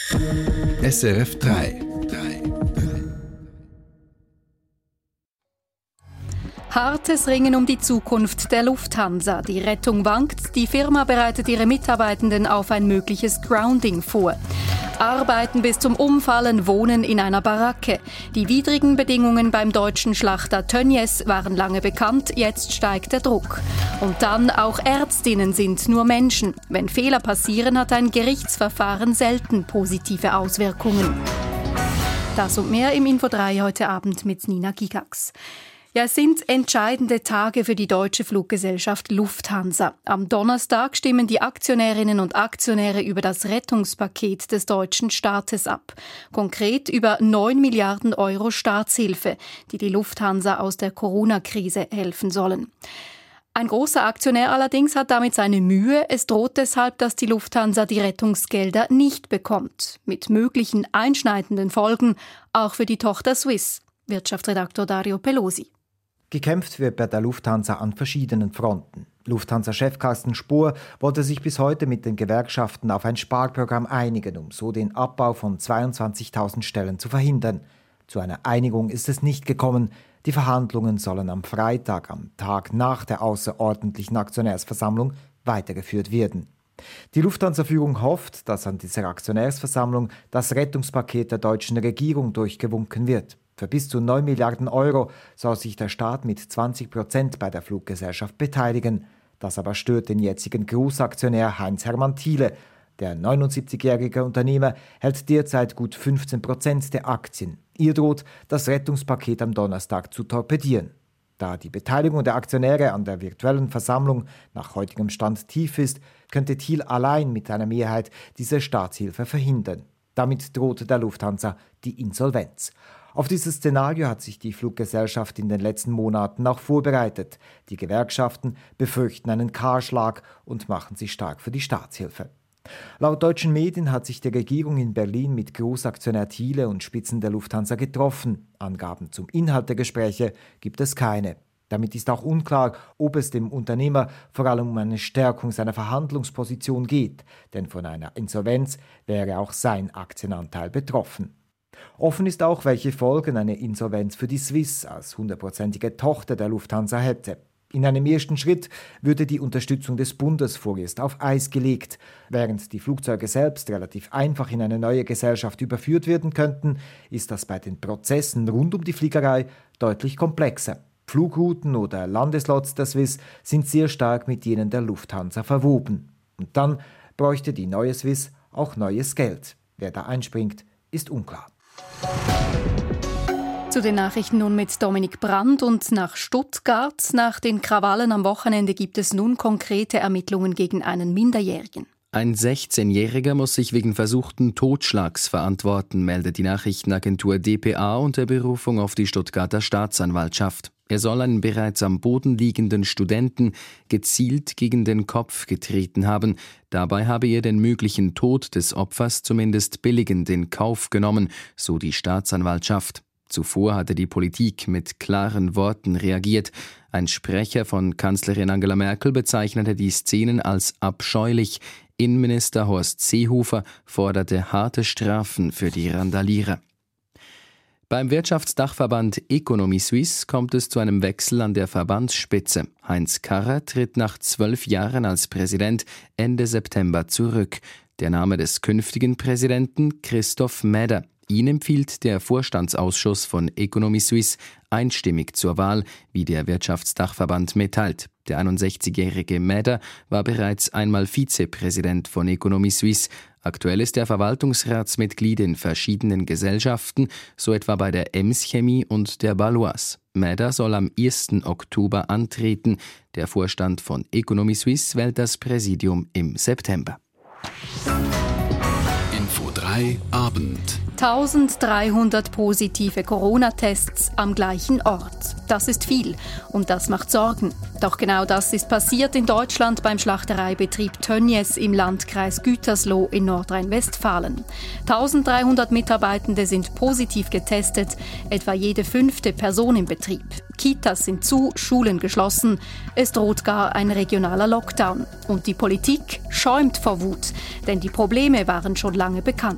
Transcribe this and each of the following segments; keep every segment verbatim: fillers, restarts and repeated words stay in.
S R F drei. Hartes Ringen um die Zukunft der Lufthansa. Die Rettung wankt. Die Firma bereitet ihre Mitarbeitenden auf ein mögliches Grounding vor. Arbeiten bis zum Umfallen, Wohnen in einer Baracke. Die widrigen Bedingungen beim deutschen Schlachter Tönnies waren lange bekannt, jetzt steigt der Druck. Und dann, auch Ärztinnen sind nur Menschen. Wenn Fehler passieren, hat ein Gerichtsverfahren selten positive Auswirkungen. Das und mehr im Info drei heute Abend mit Nina Gigax. Ja, es sind entscheidende Tage für die deutsche Fluggesellschaft Lufthansa. Am Donnerstag stimmen die Aktionärinnen und Aktionäre über das Rettungspaket des deutschen Staates ab. Konkret über neun Milliarden Euro Staatshilfe, die die Lufthansa aus der Corona-Krise helfen sollen. Ein großer Aktionär allerdings hat damit seine Mühe. Es droht deshalb, dass die Lufthansa die Rettungsgelder nicht bekommt. Mit möglichen einschneidenden Folgen auch für die Tochter Swiss. Wirtschaftsredaktor Dario Pelosi. Gekämpft wird bei der Lufthansa an verschiedenen Fronten. Lufthansa-Chef Carsten Spohr wollte sich bis heute mit den Gewerkschaften auf ein Sparprogramm einigen, um so den Abbau von zweiundzwanzigtausend Stellen zu verhindern. Zu einer Einigung ist es nicht gekommen. Die Verhandlungen sollen am Freitag, am Tag nach der außerordentlichen Aktionärsversammlung, weitergeführt werden. Die Lufthansa-Führung hofft, dass an dieser Aktionärsversammlung das Rettungspaket der deutschen Regierung durchgewunken wird. Für bis zu neun Milliarden Euro soll sich der Staat mit zwanzig Prozent bei der Fluggesellschaft beteiligen. Das aber stört den jetzigen Großaktionär Heinz-Hermann Thiele. Der neunundsiebzigjährige Unternehmer hält derzeit gut fünfzehn Prozent der Aktien. Ihr droht, das Rettungspaket am Donnerstag zu torpedieren. Da die Beteiligung der Aktionäre an der virtuellen Versammlung nach heutigem Stand tief ist, könnte Thiel allein mit einer Mehrheit diese Staatshilfe verhindern. Damit droht der Lufthansa die Insolvenz. Auf dieses Szenario hat sich die Fluggesellschaft in den letzten Monaten auch vorbereitet. Die Gewerkschaften befürchten einen Kahlschlag und machen sich stark für die Staatshilfe. Laut deutschen Medien hat sich die Regierung in Berlin mit Großaktionär Thiele und Spitzen der Lufthansa getroffen. Angaben zum Inhalt der Gespräche gibt es keine. Damit ist auch unklar, ob es dem Unternehmer vor allem um eine Stärkung seiner Verhandlungsposition geht, denn von einer Insolvenz wäre auch sein Aktienanteil betroffen. Offen ist auch, welche Folgen eine Insolvenz für die Swiss als hundertprozentige Tochter der Lufthansa hätte. In einem ersten Schritt würde die Unterstützung des Bundes vorerst auf Eis gelegt. Während die Flugzeuge selbst relativ einfach in eine neue Gesellschaft überführt werden könnten, ist das bei den Prozessen rund um die Fliegerei deutlich komplexer. Flugrouten oder Landeslots der Swiss sind sehr stark mit jenen der Lufthansa verwoben. Und dann bräuchte die neue Swiss auch neues Geld. Wer da einspringt, ist unklar. Zu den Nachrichten nun mit Dominik Brandt und nach Stuttgart. Nach den Krawallen am Wochenende gibt es nun konkrete Ermittlungen gegen einen Minderjährigen. Ein sechzehnjähriger muss sich wegen versuchten Totschlags verantworten, meldet die Nachrichtenagentur D P A unter Berufung auf die Stuttgarter Staatsanwaltschaft. Er soll einen bereits am Boden liegenden Studenten gezielt gegen den Kopf getreten haben. Dabei habe er den möglichen Tod des Opfers zumindest billigend in Kauf genommen, so die Staatsanwaltschaft. Zuvor hatte die Politik mit klaren Worten reagiert. Ein Sprecher von Kanzlerin Angela Merkel bezeichnete die Szenen als abscheulich. Innenminister Horst Seehofer forderte harte Strafen für die Randalierer. Beim Wirtschaftsdachverband Economy Suisse kommt es zu einem Wechsel an der Verbandsspitze. Heinz Karrer tritt nach zwölf Jahren als Präsident Ende September zurück. Der Name des künftigen Präsidenten Christoph Mäder. Ihn empfiehlt der Vorstandsausschuss von Economy Suisse einstimmig zur Wahl, wie der Wirtschaftsdachverband mitteilt. Der einundsechzigjährige Mäder war bereits einmal Vizepräsident von Economy Suisse. Aktuell ist er Verwaltungsratsmitglied in verschiedenen Gesellschaften, so etwa bei der Ems Chemie und der Baloise. Mäder soll am ersten Oktober antreten. Der Vorstand von Economy Suisse wählt das Präsidium im September. Info drei Abend. eintausenddreihundert positive Corona-Tests am gleichen Ort. Das ist viel und das macht Sorgen. Doch genau das ist passiert in Deutschland beim Schlachtereibetrieb Tönnies im Landkreis Gütersloh in Nordrhein-Westfalen. eintausenddreihundert Mitarbeitende sind positiv getestet, etwa jede fünfte Person im Betrieb. Kitas sind zu, Schulen geschlossen. Es droht gar ein regionaler Lockdown. Und die Politik schäumt vor Wut, denn die Probleme waren schon lange bekannt.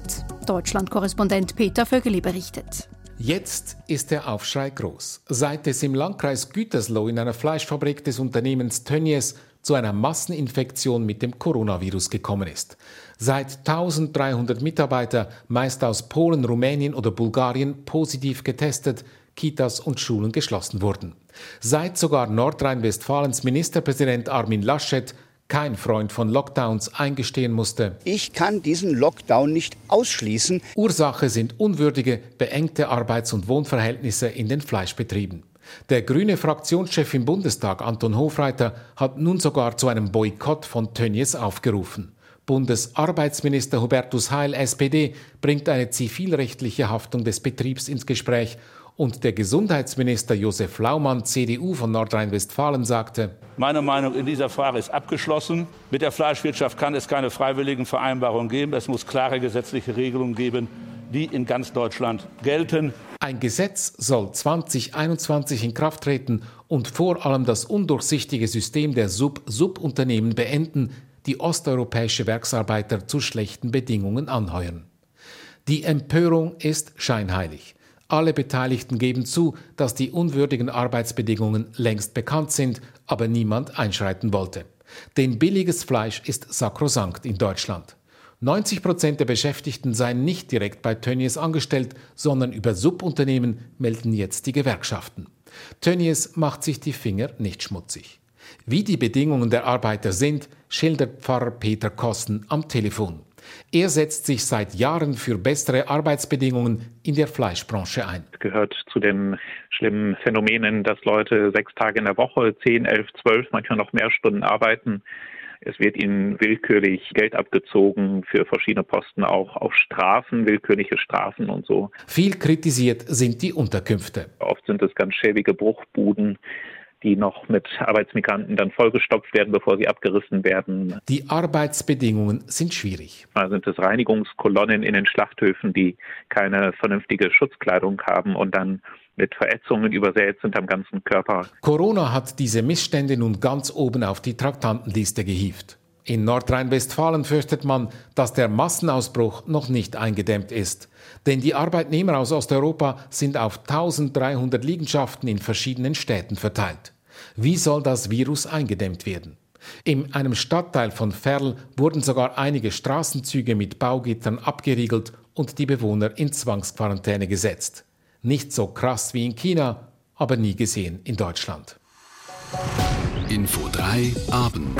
Deutschland-Korrespondent Peter Vögeli berichtet. Jetzt ist der Aufschrei groß. Seit es im Landkreis Gütersloh in einer Fleischfabrik des Unternehmens Tönnies zu einer Masseninfektion mit dem Coronavirus gekommen ist. Seit eintausenddreihundert Mitarbeiter, meist aus Polen, Rumänien oder Bulgarien, positiv getestet, Kitas und Schulen geschlossen wurden. Seit sogar Nordrhein-Westfalens Ministerpräsident Armin Laschet, kein Freund von Lockdowns, eingestehen musste: Ich kann diesen Lockdown nicht ausschließen. Ursache sind unwürdige, beengte Arbeits- und Wohnverhältnisse in den Fleischbetrieben. Der grüne Fraktionschef im Bundestag, Anton Hofreiter, hat nun sogar zu einem Boykott von Tönnies aufgerufen. Bundesarbeitsminister Hubertus Heil, S P D, bringt eine zivilrechtliche Haftung des Betriebs ins Gespräch. Und der Gesundheitsminister Josef Laumann, C D U von Nordrhein-Westfalen, sagte: Meine Meinung in dieser Frage ist abgeschlossen. Mit der Fleischwirtschaft kann es keine freiwilligen Vereinbarungen geben. Es muss klare gesetzliche Regelungen geben, die in ganz Deutschland gelten. Ein Gesetz soll zwanzig einundzwanzig in Kraft treten und vor allem das undurchsichtige System der Sub-Sub-Unternehmen beenden, die osteuropäische Werksarbeiter zu schlechten Bedingungen anheuern. Die Empörung ist scheinheilig. Alle Beteiligten geben zu, dass die unwürdigen Arbeitsbedingungen längst bekannt sind, aber niemand einschreiten wollte. Denn billiges Fleisch ist sakrosankt in Deutschland. neunzig Prozent der Beschäftigten seien nicht direkt bei Tönnies angestellt, sondern über Subunternehmen, melden jetzt die Gewerkschaften. Tönnies macht sich die Finger nicht schmutzig. Wie die Bedingungen der Arbeiter sind, schildert Pfarrer Peter Kossen am Telefon. Er setzt sich seit Jahren für bessere Arbeitsbedingungen in der Fleischbranche ein. Es gehört zu den schlimmen Phänomenen, dass Leute sechs Tage in der Woche, zehn, elf, zwölf, manchmal noch mehr Stunden arbeiten. Es wird ihnen willkürlich Geld abgezogen für verschiedene Posten, auch auf Strafen, willkürliche Strafen und so. Viel kritisiert sind die Unterkünfte. Oft sind es ganz schäbige Bruchbuden, die noch mit Arbeitsmigranten dann vollgestopft werden, bevor sie abgerissen werden. Die Arbeitsbedingungen sind schwierig. Da sind es Reinigungskolonnen in den Schlachthöfen, die keine vernünftige Schutzkleidung haben und dann mit Verätzungen übersät sind am ganzen Körper. Corona hat diese Missstände nun ganz oben auf die Traktantenliste gehievt. In Nordrhein-Westfalen fürchtet man, dass der Massenausbruch noch nicht eingedämmt ist. Denn die Arbeitnehmer aus Osteuropa sind auf eintausenddreihundert Liegenschaften in verschiedenen Städten verteilt. Wie soll das Virus eingedämmt werden? In einem Stadtteil von Verl wurden sogar einige Straßenzüge mit Baugittern abgeriegelt und die Bewohner in Zwangsquarantäne gesetzt. Nicht so krass wie in China, aber nie gesehen in Deutschland. Info drei Abend.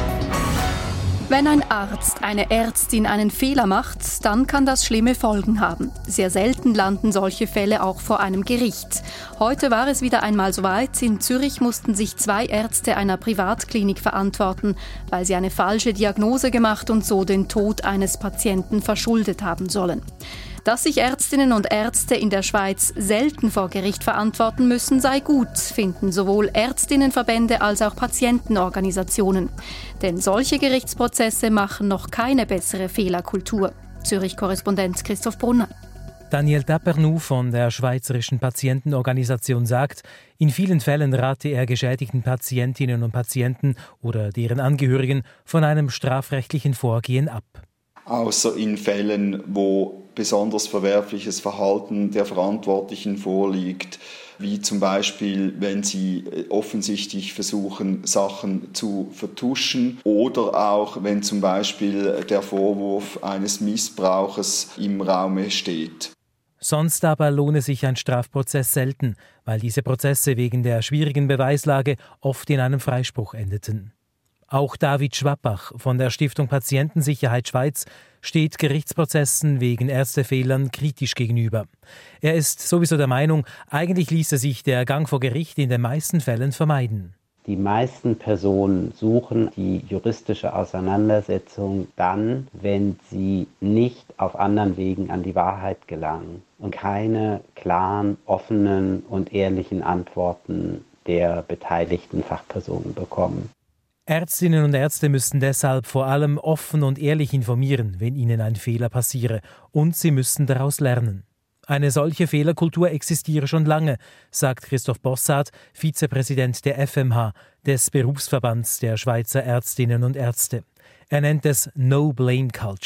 Wenn ein Arzt, eine Ärztin einen Fehler macht, dann kann das schlimme Folgen haben. Sehr selten landen solche Fälle auch vor einem Gericht. Heute war es wieder einmal soweit. In Zürich mussten sich zwei Ärzte einer Privatklinik verantworten, weil sie eine falsche Diagnose gemacht und so den Tod eines Patienten verschuldet haben sollen. Dass sich Ärztinnen und Ärzte in der Schweiz selten vor Gericht verantworten müssen, sei gut, finden sowohl Ärztinnenverbände als auch Patientenorganisationen. Denn solche Gerichtsprozesse machen noch keine bessere Fehlerkultur. Zürich-Korrespondent Christoph Brunner. Daniel Tapernou von der Schweizerischen Patientenorganisation sagt, in vielen Fällen rate er geschädigten Patientinnen und Patienten oder deren Angehörigen von einem strafrechtlichen Vorgehen ab. Außer in Fällen, wo besonders verwerfliches Verhalten der Verantwortlichen vorliegt, wie zum Beispiel, wenn sie offensichtlich versuchen, Sachen zu vertuschen oder auch, wenn zum Beispiel der Vorwurf eines Missbrauches im Raume steht. Sonst aber lohne sich ein Strafprozess selten, weil diese Prozesse wegen der schwierigen Beweislage oft in einem Freispruch endeten. Auch David Schwappach von der Stiftung Patientensicherheit Schweiz steht Gerichtsprozessen wegen Ärztefehlern kritisch gegenüber. Er ist sowieso der Meinung, eigentlich ließe sich der Gang vor Gericht in den meisten Fällen vermeiden. Die meisten Personen suchen die juristische Auseinandersetzung dann, wenn sie nicht auf anderen Wegen an die Wahrheit gelangen und keine klaren, offenen und ehrlichen Antworten der beteiligten Fachpersonen bekommen. Ärztinnen und Ärzte müssten deshalb vor allem offen und ehrlich informieren, wenn ihnen ein Fehler passiere, und sie müssten daraus lernen. Eine solche Fehlerkultur existiere schon lange, sagt Christoph Bossart, Vizepräsident der F M H, des Berufsverbands der Schweizer Ärztinnen und Ärzte. Er nennt es No Blame Culture,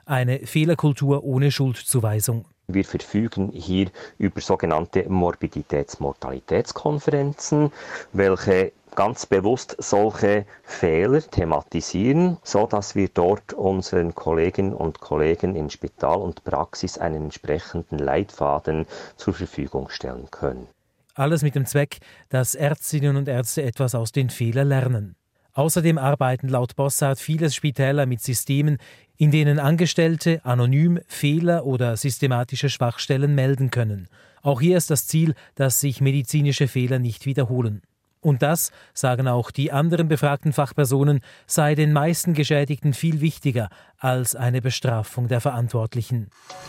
eine Fehlerkultur ohne Schuldzuweisung. Wir verfügen hier über sogenannte Morbiditäts-Mortalitätskonferenzen, welche ganz bewusst solche Fehler thematisieren, so dass wir dort unseren Kolleginnen und Kollegen in Spital und Praxis einen entsprechenden Leitfaden zur Verfügung stellen können. Alles mit dem Zweck, dass Ärztinnen und Ärzte etwas aus den Fehlern lernen. Außerdem arbeiten laut Bossard viele Spitäler mit Systemen, in denen Angestellte anonym Fehler oder systematische Schwachstellen melden können. Auch hier ist das Ziel, dass sich medizinische Fehler nicht wiederholen. Und das, sagen auch die anderen befragten Fachpersonen, sei den meisten Geschädigten viel wichtiger als eine Bestrafung der Verantwortlichen.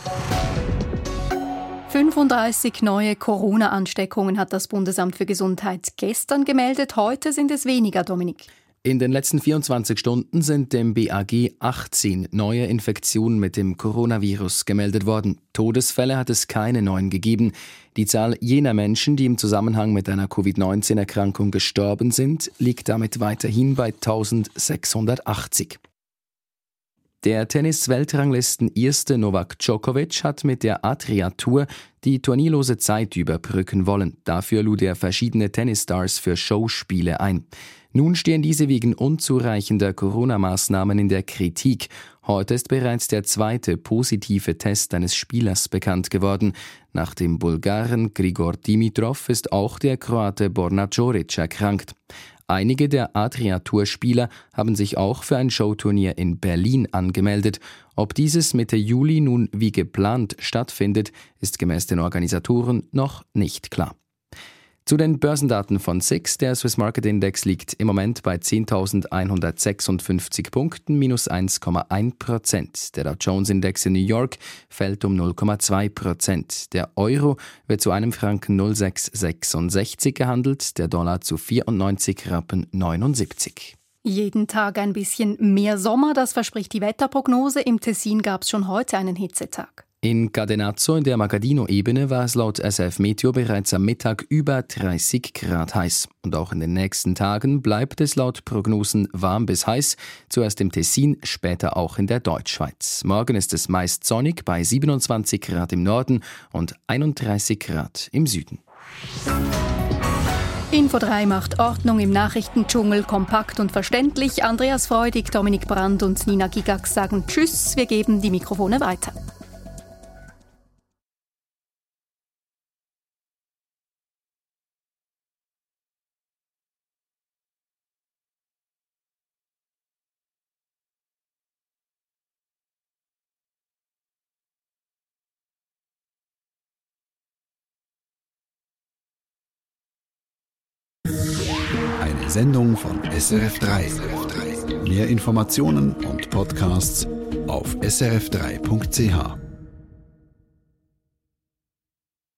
fünfunddreißig neue Corona-Ansteckungen hat das Bundesamt für Gesundheit gestern gemeldet. Heute sind es weniger, Dominik. In den letzten vierundzwanzig Stunden sind dem B A G achtzehn neue Infektionen mit dem Coronavirus gemeldet worden. Todesfälle hat es keine neuen gegeben. Die Zahl jener Menschen, die im Zusammenhang mit einer Covid neunzehn Erkrankung gestorben sind, liegt damit weiterhin bei eintausendsechshundertachtzig. Der Tennis-Weltranglisten-Erste Novak Djokovic hat mit der Adria-Tour die turnierlose Zeit überbrücken wollen. Dafür lud er verschiedene Tennisstars für Showspiele ein. Nun stehen diese wegen unzureichender Corona-Maßnahmen in der Kritik. Heute ist bereits der zweite positive Test eines Spielers bekannt geworden. Nach dem Bulgaren Grigor Dimitrov ist auch der Kroate Borna Djoric erkrankt. Einige der Adria-Tour-Spieler haben sich auch für ein Showturnier in Berlin angemeldet. Ob dieses Mitte Juli nun wie geplant stattfindet, ist gemäß den Organisatoren noch nicht klar. Zu den Börsendaten von S I X. Der Swiss Market Index liegt im Moment bei zehntausendeinhundertsechsundfünfzig Punkten, minus eins Komma eins Prozent. Der Dow Jones Index in New York fällt um null Komma zwei Prozent. Der Euro wird zu einem Franken null Komma sechshundertsechsundsechzig gehandelt, der Dollar zu vierundneunzig Rappen neunundsiebzig. Jeden Tag ein bisschen mehr Sommer, das verspricht die Wetterprognose. Im Tessin gab es schon heute einen Hitzetag. In Cadenazzo in der Magadino-Ebene war es laut S F Meteo bereits am Mittag über dreißig Grad heiß. Und auch in den nächsten Tagen bleibt es laut Prognosen warm bis heiß, zuerst im Tessin, später auch in der Deutschschweiz. Morgen ist es meist sonnig bei siebenundzwanzig Grad im Norden und einunddreißig Grad im Süden. Info drei macht Ordnung im Nachrichtendschungel, kompakt und verständlich. Andreas Freudig, Dominik Brand und Nina Gigax sagen Tschüss, wir geben die Mikrofone weiter. Eine Sendung von S R F drei. Mehr Informationen und Podcasts auf s r f drei punkt c h.